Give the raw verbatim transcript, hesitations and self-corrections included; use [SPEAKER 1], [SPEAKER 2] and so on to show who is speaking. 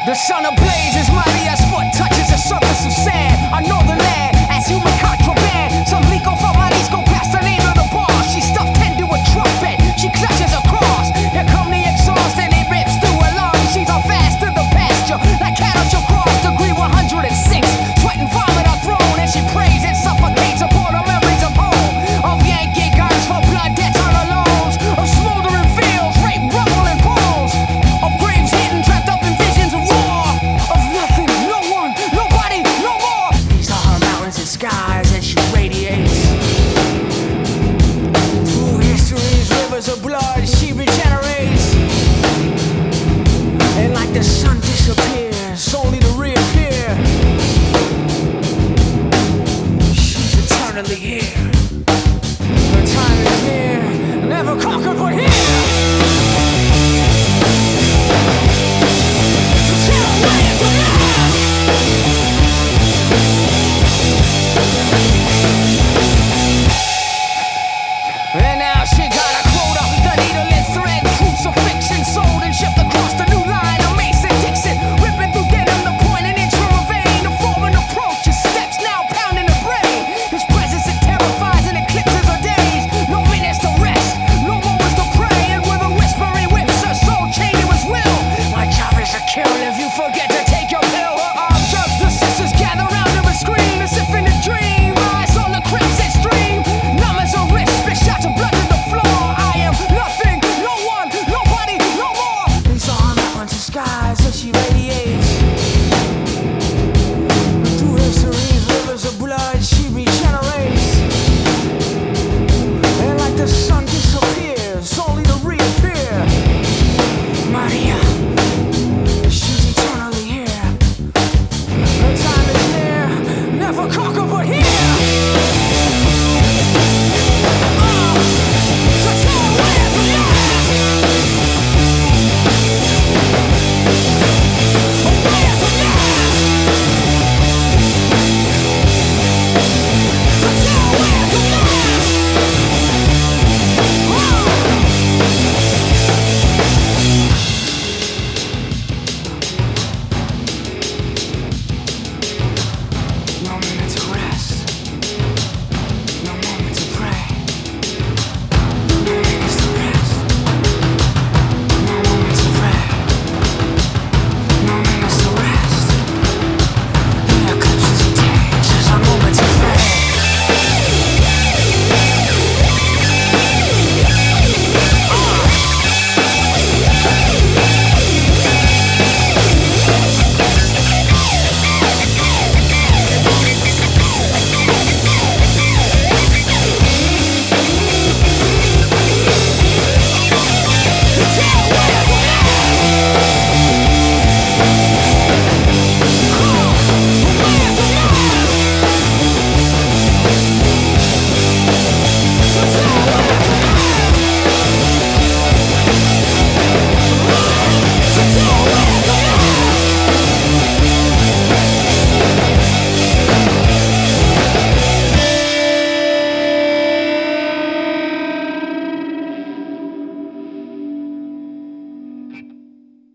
[SPEAKER 1] The sun ablaze as mighty as foot touches the surface of sand. I know the land as human contraband. Some leak off of my knees, go past the name of the bar. She stuffed into a trumpet, she clutches a cross. Here come the exhaust and it rips through her lungs. She's on fast to the pasture, like cattle shall cross. Degree one hundred six, sweat and vomit are thrown. And she prays and suffocates upon the memories of home. Of Yankee guns for blood debts on her loans. Of smoldering fields, rape, rubble and bones. Of graves hidden, trapped up in visions of war. Of nothing, no one, nobody, no more. These are her mountains and skies and she radiates. Through history's rivers of blood she regenerates. And like the sun disappears, only to reappear. She's eternally here. Her time is near, never conquered but here.